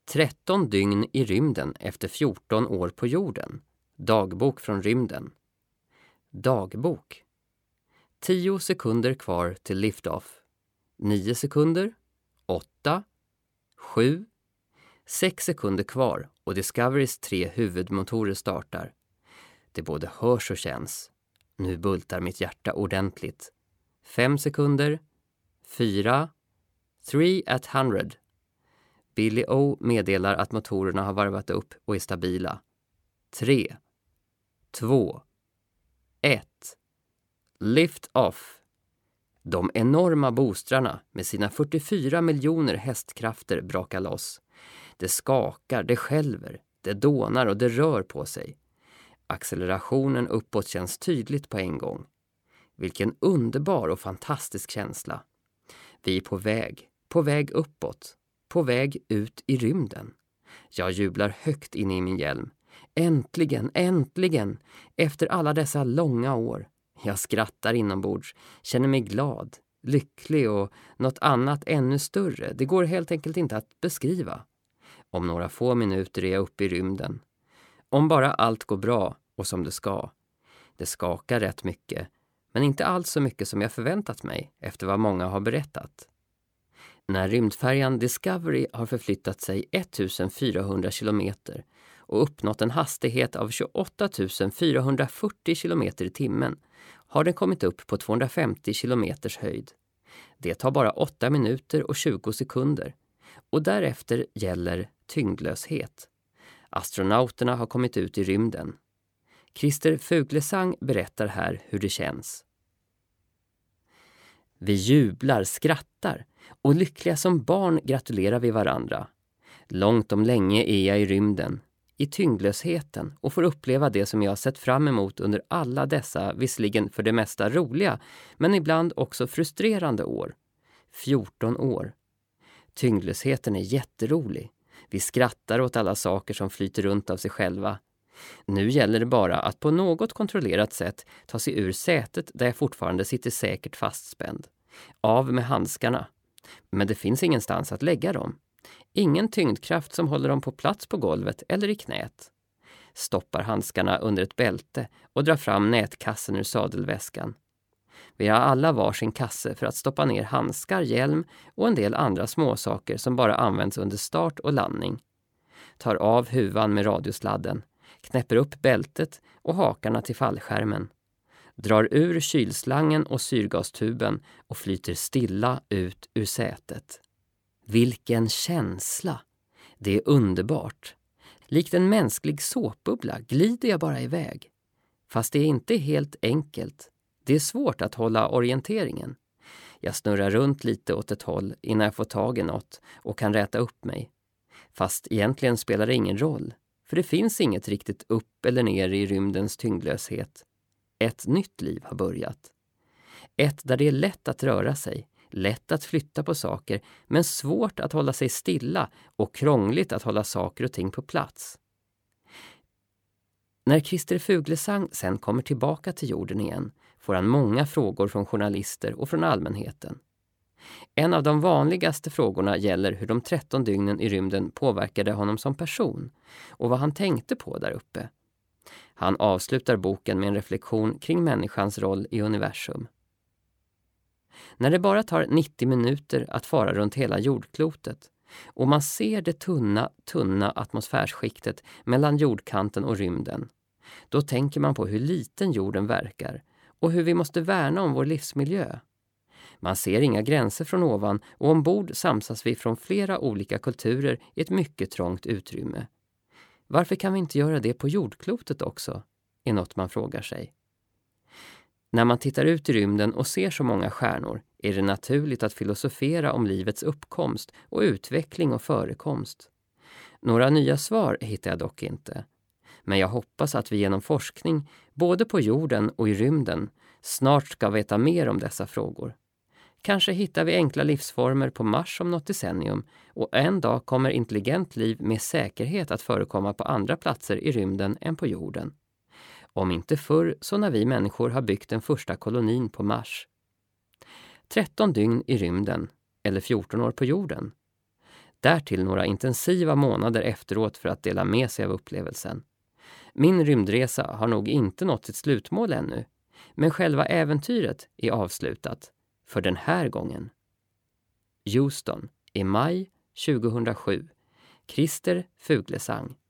13 dygn i rymden efter 14 år på jorden. Dagbok från rymden. Dagbok. 10 sekunder kvar till liftoff. 9 sekunder. 8. 7. 6 sekunder kvar och Discoverys 3 huvudmotorer startar. Det både hörs och känns. Nu bultar mitt hjärta ordentligt. 5 sekunder. 4. 3 at 100. Billy O meddelar att motorerna har varvat upp och är stabila. 3. 2. 1. Lift off. De enorma boostrarna med sina 44 miljoner hästkrafter brakar loss. Det skakar, det skälver, det dånar och det rör på sig. Accelerationen uppåt känns tydligt på en gång. Vilken underbar och fantastisk känsla. Vi är på väg uppåt, på väg ut i rymden. Jag jublar högt in i min hjälm. Äntligen, äntligen! Efter alla dessa långa år. Jag skrattar inombords, känner mig glad, lycklig och något annat ännu större. Det går helt enkelt inte att beskriva. Om några få minuter är jag uppe i rymden. Om bara allt går bra och som det ska. Det skakar rätt mycket, men inte alls så mycket som jag förväntat mig efter vad många har berättat. När rymdfärjan Discovery har förflyttat sig 1400 kilometer och uppnått en hastighet av 28 440 kilometer i timmen har den kommit upp på 250 kilometers höjd. Det tar bara 8 minuter och 20 sekunder och därefter gäller tyngdlöshet. Astronauterna har kommit ut i rymden. Christer Fuglesang berättar här hur det känns. Vi jublar, skrattar och lyckliga som barn gratulerar vi varandra. Långt om länge är jag i rymden, i tyngdlösheten och får uppleva det som jag har sett fram emot under alla dessa, visserligen för det mesta roliga, men ibland också frustrerande år. 14 år. Tyngdlösheten är jätterolig. Vi skrattar åt alla saker som flyter runt av sig själva. Nu gäller det bara att på något kontrollerat sätt ta sig ur sätet där jag fortfarande sitter säkert fastspänd. Av med handskarna. Men det finns ingenstans att lägga dem. Ingen tyngdkraft som håller dem på plats på golvet eller i knät. Stoppar handskarna under ett bälte och drar fram nätkassen ur sadelväskan. Vi har alla varsin kasse för att stoppa ner handskar, hjälm och en del andra småsaker som bara används under start och landning. Tar av huvan med radiosladden, knäpper upp bältet och hakarna till fallskärmen. Drar ur kylslangen och syrgastuben och flyter stilla ut ur sätet. Vilken känsla! Det är underbart. Likt en mänsklig såpbubbla glider jag bara iväg. Fast det är inte helt enkelt. Det är svårt att hålla orienteringen. Jag snurrar runt lite åt ett håll innan jag får tag i något och kan räta upp mig. Fast egentligen spelar det ingen roll. För det finns inget riktigt upp eller ner i rymdens tyngdlöshet. Ett nytt liv har börjat. Ett där det är lätt att röra sig, lätt att flytta på saker, men svårt att hålla sig stilla och krångligt att hålla saker och ting på plats. När Christer Fuglesang sen kommer tillbaka till jorden igen får han många frågor från journalister och från allmänheten. En av de vanligaste frågorna gäller hur de 13 dygnen i rymden påverkade honom som person och vad han tänkte på där uppe. Han avslutar boken med en reflektion kring människans roll i universum. När det bara tar 90 minuter att fara runt hela jordklotet och man ser det tunna atmosfärsskiktet mellan jordkanten och rymden, då tänker man på hur liten jorden verkar och hur vi måste värna om vår livsmiljö. Man ser inga gränser från ovan och ombord samsas vi från flera olika kulturer i ett mycket trångt utrymme. Varför kan vi inte göra det på jordklotet också? Är något man frågar sig. När man tittar ut i rymden och ser så många stjärnor är det naturligt att filosofera om livets uppkomst och utveckling och förekomst. Några nya svar hittar jag dock inte. Men jag hoppas att vi genom forskning, både på jorden och i rymden, snart ska veta mer om dessa frågor. Kanske hittar vi enkla livsformer på Mars om något decennium och en dag kommer intelligent liv med säkerhet att förekomma på andra platser i rymden än på jorden. Om inte förr så när vi människor har byggt den första kolonin på Mars. 13 dygn i rymden, eller 14 år på jorden. Därtill några intensiva månader efteråt för att dela med sig av upplevelsen. Min rymdresa har nog inte nått sitt slutmål ännu, men själva äventyret är avslutat för den här gången. Houston i maj 2007. Christer Fuglesang.